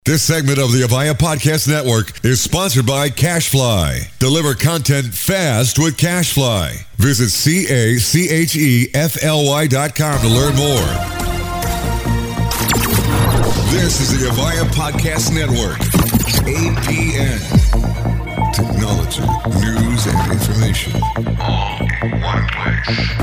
This segment of the Avaya Podcast Network is sponsored by CashFly. Deliver content fast with CashFly. Visit CACHEFLY.com to learn more. This is the Avaya Podcast Network. APN. Technology, news, and information. All one place.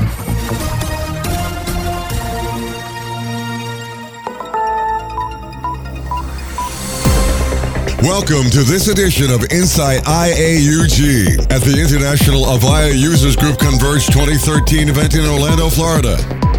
Welcome to this edition of Insight IAUG at the International Avaya Users Group Converge 2013 event in Orlando, Florida.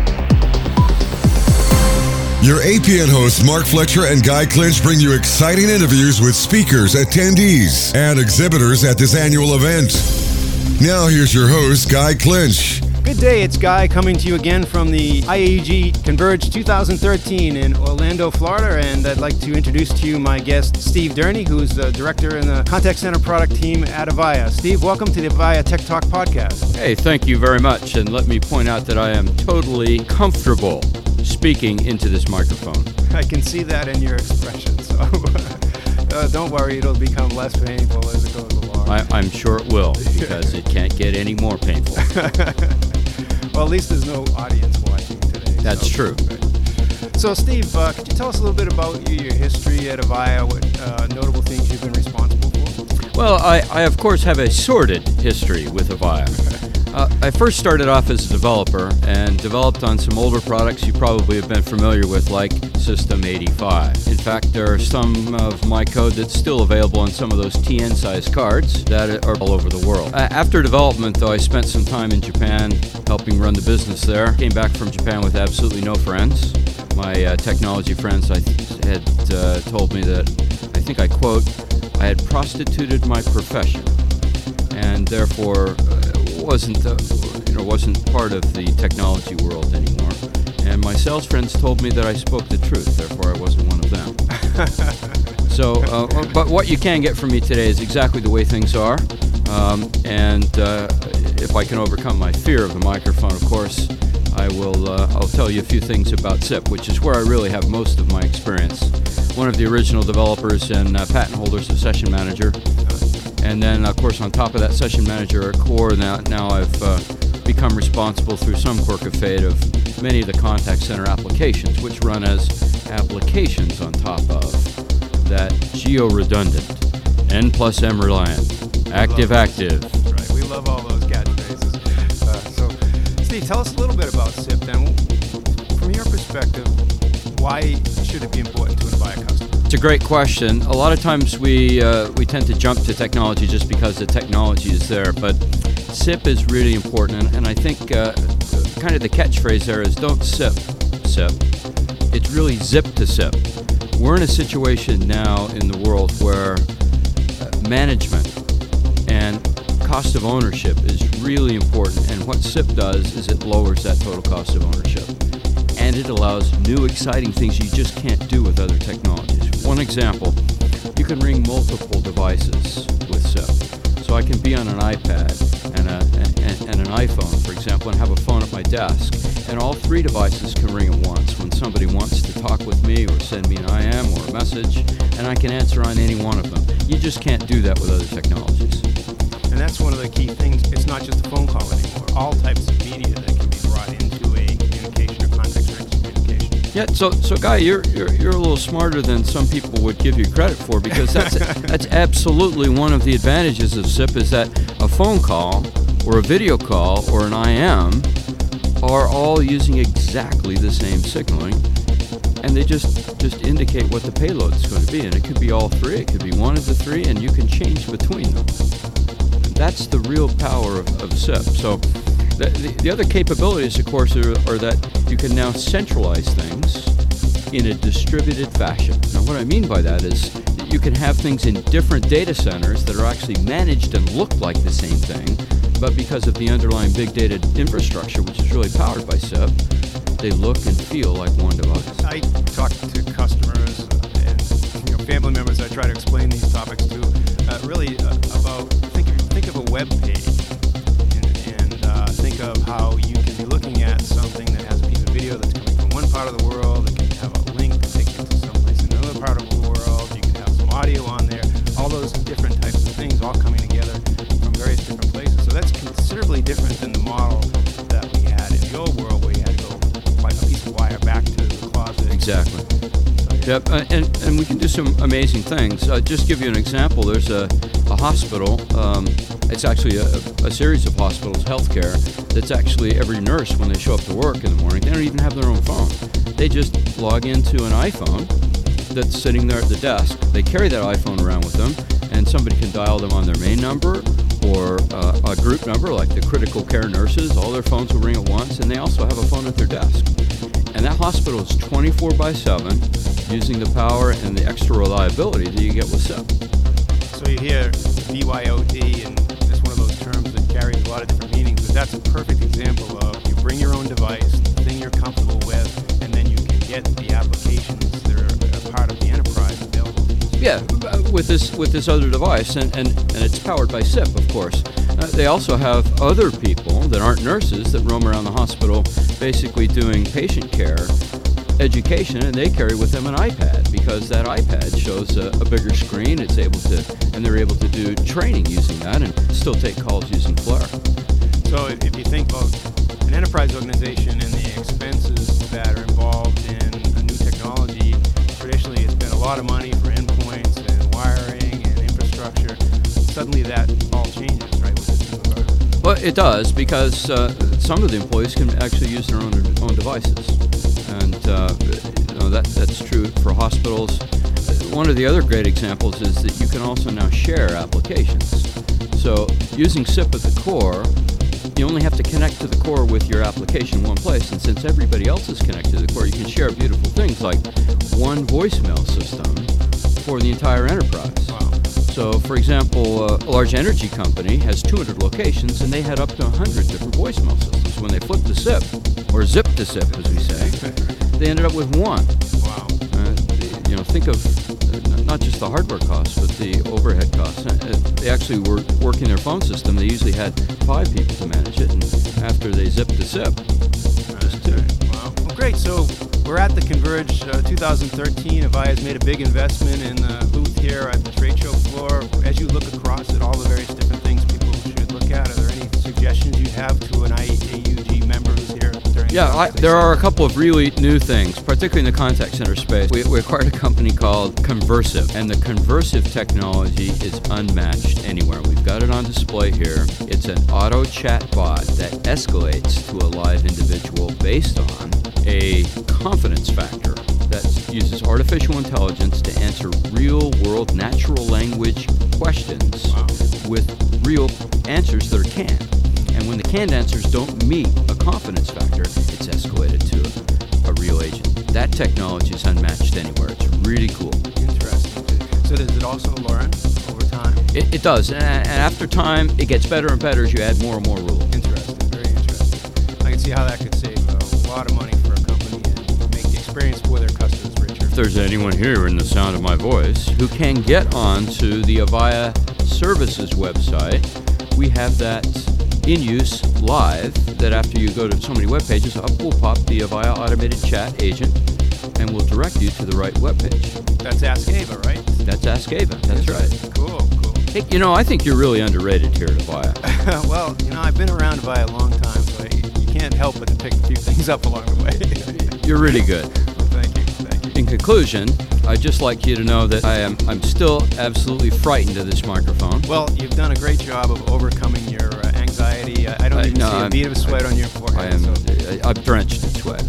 Your APN hosts Mark Fletcher and Guy Clinch bring you exciting interviews with speakers, attendees, and exhibitors at this annual event. Now here's your host, Guy Clinch. Good day, it's Guy coming to you again from the IAUG Converge 2013 in Orlando, Florida, and I'd like to introduce to you my guest, Steve Durney, who's the director in the contact center product team at Avaya. Steve, welcome to the Avaya Tech Talk podcast. Hey, thank you very much, and let me point out that I am totally comfortable speaking into this microphone. I can see that in your expression, so don't worry, it'll become less painful as it goes along. I'm sure it will, because it can't get any more painful. Well, at least there's no audience watching today. That's true. Right. So, Steve, could you tell us a little bit about your history at Avaya, what notable things you've been responsible for? Well, I of course have a sordid history with Avaya. I first started off as a developer and developed on some older products you probably have been familiar with, like System 85. In fact, there are some of my code that's still available on some of those TN-sized cards that are all over the world. After development, though, I spent some time in Japan helping run the business there. Came back from Japan with absolutely no friends. My technology friends had told me that, I think I quote, I had prostituted my profession, and therefore wasn't part of the technology world anymore. And my sales friends told me that I spoke the truth, therefore I wasn't one of them. But what you can get from me today is exactly the way things are. If I can overcome my fear of the microphone, of course, I'll tell you a few things about SIP, which is where I really have most of my experience. One of the original developers and patent holders of Session Manager. And then, of course, on top of that Session Manager core, now I've become responsible through some quirk of fate of many of the contact center applications, which run as applications on top of that geo-redundant, N plus M reliant, active. That's right. We love all those catchphrases. So, Steve, tell us a little bit about SIP then. From your perspective, why should it be important to an Avaya customer? It's a great question. A lot of times we tend to jump to technology just because the technology is there, but SIP is really important, and I think kind of the catchphrase there is don't SIP. It's really zip to SIP. We're in a situation now in the world where management and cost of ownership is really important, and what SIP does is it lowers that total cost of ownership. And it allows new exciting things you just can't do with other technologies. One example, you can ring multiple devices with SIP. So I can be on an iPad and an iPhone, for example, and have a phone at my desk. And all three devices can ring at once when somebody wants to talk with me or send me an IM or a message, and I can answer on any one of them. You just can't do that with other technologies. And that's one of the key things. It's not just a phone call anymore. All types of media that can be brought into a communication or contact center communication. Yeah, so Guy, you're a little smarter than some people would give you credit for, because that's absolutely one of the advantages of SIP, is that a phone call or a video call or an IM are all using exactly the same signaling, and they just indicate what the payload is going to be, and it could be all three, it could be one of the three, and you can change between them. That's the real power of SIP. So the other capabilities, of course, are that you can now centralize things in a distributed fashion. Now, what I mean by that is that you can have things in different data centers that are actually managed and look like the same thing, but because of the underlying big data infrastructure, which is really powered by SIP, they look and feel like one device. I talk to customers and family members I try to explain these topics to, really about think of a web page and think of how you can be looking at something that has a piece of video that's coming from one part of the world. It can have a link that takes you to someplace in another part of the world. audio on there, all those different types of things all coming together from various different places. So that's considerably different than the model that we had in the old world, where you had to go like a piece of wire back to the closet. Exactly. Yep, and we can do some amazing things. Just give you an example. There's a hospital. It's actually a series of hospitals, healthcare, that's actually every nurse, when they show up to work in the morning, they don't even have their own phone. They just log into an iPhone that's sitting there at the desk. They carry that iPhone around with them, and somebody can dial them on their main number or a group number, like the critical care nurses. All their phones will ring at once, and they also have a phone at their desk. And that hospital is 24/7, using the power and the extra reliability that you get with SIP. So you hear BYOD, and it's one of those terms that carries a lot of different meanings, but that's a perfect example of you bring your own device, the thing you're comfortable with, and then you can get the applications that are part of the enterprise available to you. Yeah, with this other device, and it's powered by SIP, of course. They also have other people that aren't nurses that roam around the hospital basically doing patient care education, and they carry with them an iPad, because that iPad shows a bigger screen. It's able to, and they're able to do training using that and still take calls using FLAIR. So if you think about an enterprise organization and the expenses that are involved in a new technology, traditionally it's been a lot of money for endpoints and wiring and infrastructure. Suddenly that all changes, right, with this new hardware? Well, it does, because some of the employees can actually use their own devices. And that's true for hospitals. One of the other great examples is that you can also now share applications. So using SIP at the core, you only have to connect to the core with your application in one place. And since everybody else is connected to the core, you can share beautiful things like one voicemail system for the entire enterprise. Wow. So, for example, a large energy company has 200 locations, and they had up to 100 different voicemail systems. When they flipped to SIP, or zip to SIP, as we say, they ended up with one. Wow. Think of not just the hardware costs, but the overhead costs. They actually were working their phone system. They usually had 5 people to manage it, and after they zipped to SIP, just 2. Wow. Well, great. So we're at the Converge 2013. Avaya's made a big investment in the booth here at the trade show floor. As you look across at all the various different things people should look at, are there any suggestions you have to an AUG member who's here during there are a couple of really new things, particularly in the contact center space. We acquired a company called Conversive, and the Conversive technology is unmatched anywhere. We've got it on display here. It's an auto chat bot that escalates to a live individual based on a confidence factor that uses artificial intelligence to answer real-world natural language questions with real answers that are canned. And when the canned answers don't meet a confidence factor, it's escalated to a real agent. That technology is unmatched anywhere. It's really cool. Interesting. So does it also learn over time? It does. And after time, it gets better and better as you add more and more rules. Interesting. Very interesting. I can see how that could save a lot of money for a company and make the experience for their customers richer. If there's anyone here in the sound of my voice who can get on to the Avaya Services website, we have that in use live, that after you go to so many web pages, up will pop the Avaya automated chat agent and will direct you to the right web page. That's Ask Ava, right? That's Ask Ava. That's right. Cool. Hey, I think you're really underrated here at Avaya. Well, I've been around Avaya a long time, so you can't help but to pick a few things up along the way. You're really good. Well, thank you. In conclusion, I'd just like you to know that I'm still absolutely frightened of this microphone. Well, you've done a great job of overcoming your anxiety. I don't even see a bead of sweat on your forehead. I'm drenched in sweat.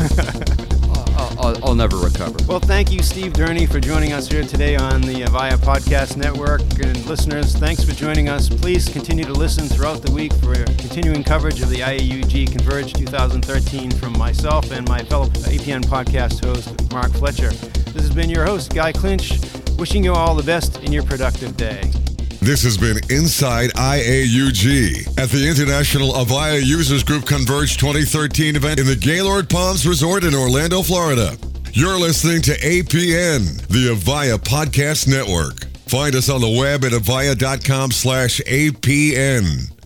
I'll never recover. Well, thank you, Steve Durney, for joining us here today on the Avaya Podcast Network. And listeners, thanks for joining us. Please continue to listen throughout the week for continuing coverage of the IAUG Converge 2013 from myself and my fellow APN podcast host, Mark Fletcher. This has been your host, Guy Clinch, wishing you all the best in your productive day. This has been Inside IAUG at the International Avaya Users Group Converge 2013 event in the Gaylord Palms Resort in Orlando, Florida. You're listening to APN, the Avaya Podcast Network. Find us on the web at avaya.com/APN.